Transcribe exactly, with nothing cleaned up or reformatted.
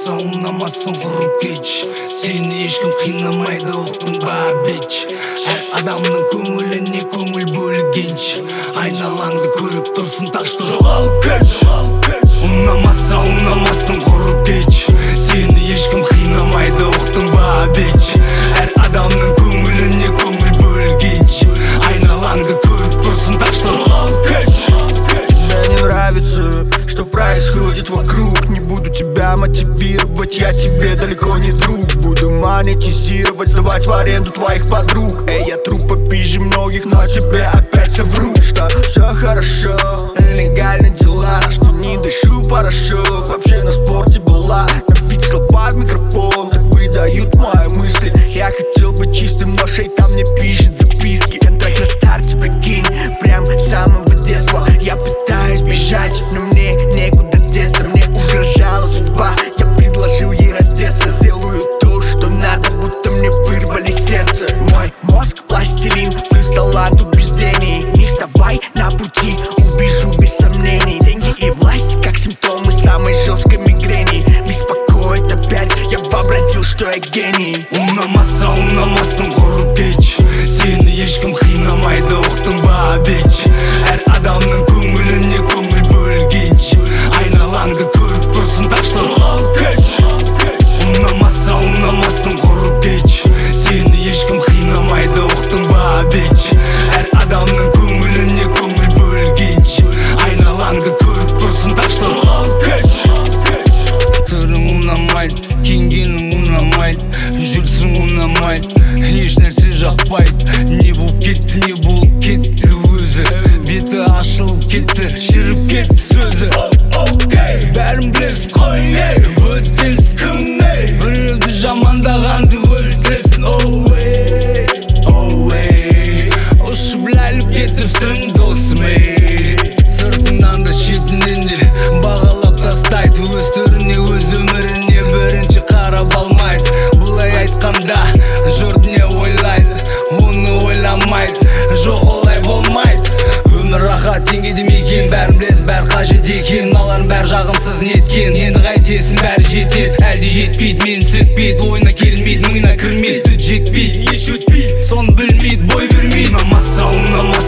ұнамаса ұнамасын құрып кетші. Сені ешкім қинамайды, ұқтың ба бич. Әр адамның көңіліне көңіл бөлгенші. Айналаңды көріп тұрсын, ташты жоғалып кетші. Ұнамаса ұнамасын құрып кетші. Сені ешкім қинамайды, ұқтың ба бич. Әр адамның көңіліне көңіл бөлгенші. Айналаңды көріп тұрсын, ташты жоғалып кетші. Мне не нравится, что происходит вокруг. Не буду тебя мотивировать, я тебе далеко не друг. Буду монетизировать, сдавать в аренду твоих подруг. Эй, я труп попизже многих, но тебе опять совру, что все хорошо, легально дела, что не дышу порошок. Вообще на спорте была, но ведь слова в микрофон так выдают мои мысли. Я хотел быть чистым, но шейтан мне пишет записки. Контракт на старте, прикинь, прям с самого детства. Я пытаюсь бежать, но мне некуда деться. Мне угрожала судьба, я предложил ей раздеться. Сделаю то, что надо, будто мне вырвали сердце. Мой мозг пластилин, плюс талант убеждений. Не вставай на пути, убежу без сомнений. Деньги и власть, как симптомы самой жесткой мигрени. Беспокоит опять, я вообразил, что я гений. Ұнамаса ұнамасын құрып кетші. Сені ешкім қинамайды, ұқтың ба бич. Әр адамның көңіліне көңіл бөлгенші. Айналаңды көріп тұрсын, ташты жоғалып кетші. Ұнамаса ұнамасын құрып кетші. Сені ешкім қинамайды, ұқтың ба бич. Әр адамның көңіліне көңіл бөлгенші. Айналаңды көріп тұрсын, ташты жоғалып кетші. Түрің ұнамайды, киінгенің ұнамайды, жүрсің ұнамайды, еш нәрсе жақпайды. Не болып кетті, не болып кетті өзі. Беті ашылып кетті, шіріп кетті сөзі. Бәрін білесің қой, өтесіз кім, біреуді жамандағанды өлтіресің. Ұшып ләйліп кетіп сырың досым, сыртыңнан да шетінен де бағалап тастайды. Өз түріне, өз өміріне бірінші қарап алмайды. Бұлай айтқанда жұрт не ойлайды, оны ойламайды. Жоқ, олай болмайды. Өмір рахат теңгеде мекен, бәрін білесің, бәрі қажет екен. Мыналардың бәрі жағымсыз неткен, енді қайтесің, бәрі жетеді. Әлде жетпейді, мені сіркпейді, ойына келмейді, миына кірмейді. Түт жетпейді, еш өтпейді, соны білмейді, бой бермейді. Ұнамаса ұнамаса